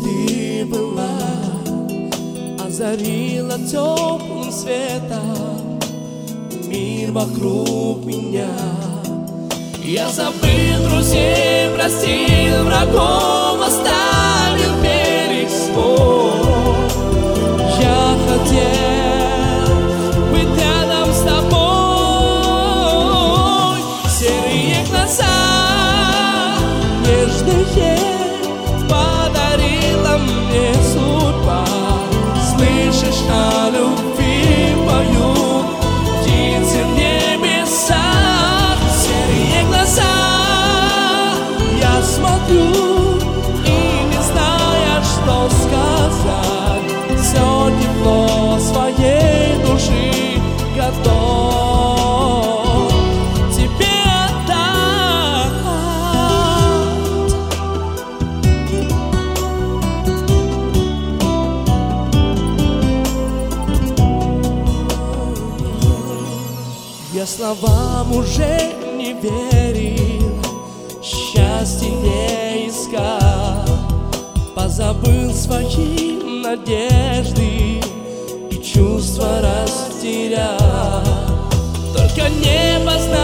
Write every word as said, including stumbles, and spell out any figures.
ты была, озарила теплым светом мир вокруг меня. Я забыл друзей, простил врагов, оставил берег свой. Я хотел быть рядом с тобой. Серые глаза, нежные, подарила мне судьба. Слышишь, о любви поют птицы в небесах. Серые глаза, я смотрю и не знаю, что сказать. Все тепло своей души готов тебе отдать. Я словам уже не верил, счастья не искал, позабыл свои надежды и чувства растерял. Только небо знает,